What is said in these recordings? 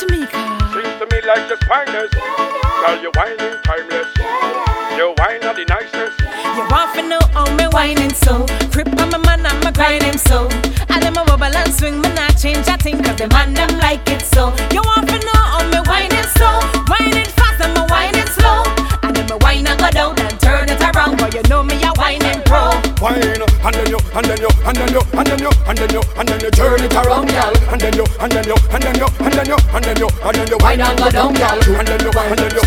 Tamika. Seems to me like you're spineless. Girl, you're whining timeless. Your wine are the nicest. You want to know how me whining so? Crip on my man, I'm a grinding so. I let my bubble and swing, me not change a thing, cause the man them like it so. You want to know how me whining so? Whining fast and me whining slow. And then me whine and go down and turn it around, but you know me a whining pro. Wine, and then you turn it around, girl. And then you Wine and go down, girl. and then you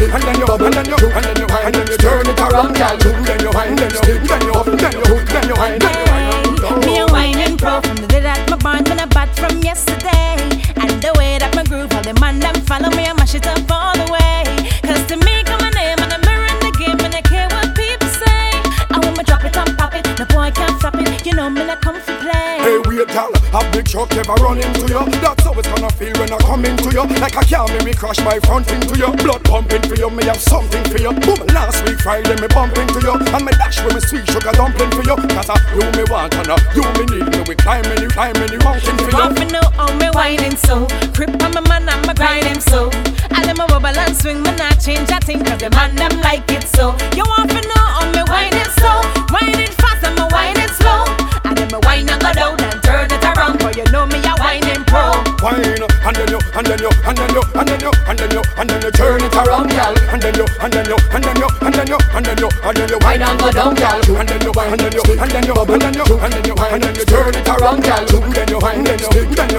turn it around, girl. Then you whine, then you whine. Me a whining pro from the day that my bond been a bat from yesterday. And the way that my groove, all the man them follow me, I mash it up all the way. Cause to me come my name and I'm mirroring the game, and I care what people say. I want me drop it and pop it, the boy can't stop it. You know me not come for play. Hey, wait, girl, a big truck ever run into you. That's how it's gonna feel when I come into you. Like I can't make me crash my front into you. Blood pumping for you, me have something for you. Boom, last week Friday me bump into you. And me dash with me sweet sugar dumpling for you. Cause you me want and you me need me. We climb any mountain for you. Want to know how me whining so? Crip on my man, I'm a grinding so. I let my bubble and swing, me not change a thing, cause the man them like it so. You want to know how me whining so? Whining fast and me whining slow. And then me whine and go down and turn it around, but you know me a whining pro. Wine, and then you turn it around, girl. And then you Wine and go down, girl. and then you turn it around, girl. Then you whine and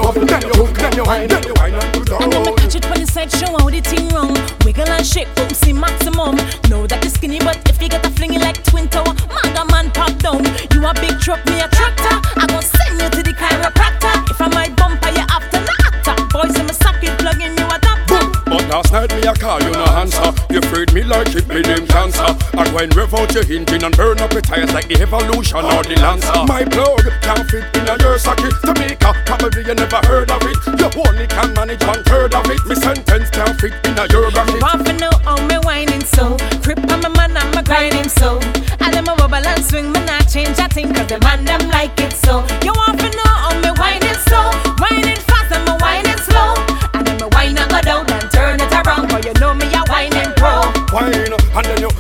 go And then me catch it when you said show how the thing wrong. Wiggle and shake, boom, see maximum. Know that you're skinny, but if you get a flingy like Twin Tower, Maga man pop down. You a big truck, me a tractor. I gon' send you to the chiropractor. If I might bumper you after the actor. Boys in my socket, plug in you adapter. But last night me a call, you no answer. You freed me like it made him cancer. And when rev out your engine and burn up your tires like the Evolution or the Lancer. My plug can't fit in your socket. Jamaica, probably you never heard of it. You only can manage 1/3 of it. Me sentence can't fit in your bracket. Want to know how me whining so? Crip on my man, I'm a grinding so. I let my bubble and swing, me not change a thing, cause the man them like it so. You want to know how me whining so? Whining fast and me whining slow. And then me whine and go down and turn it around, but you know me a whining pro. Wine, and then you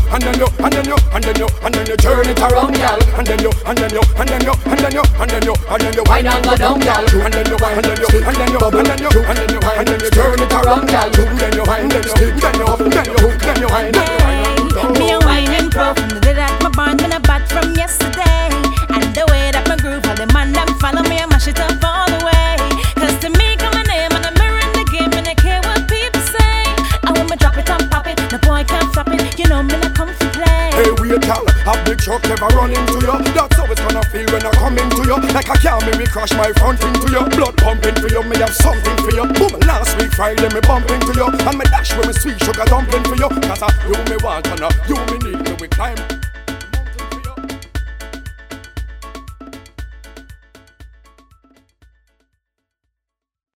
turn it around, girl. And then you Wine and go down, girl. and then you turn it around, girl. Then you whine. Me a whining pro from the day that my bond been a bat from yesterday. And the way that my groove, all the man them follow me, I mash it up all the way. Cause to me come my name and I'm mirroring the game, and I care what people say. I want me drop it and pop it, the boy can't stop it. You know me not come for play. Hey, wait, girl, a big truck ever run into you. That's how it's gonna feel when I come into you. Like I can't make me crash my front into you. Blood pumping for you, me have something for you. Boom, last week Friday me bump into you. And me dash with me sweet sugar dumpling for you. Cause you me want and you me need me, we climb.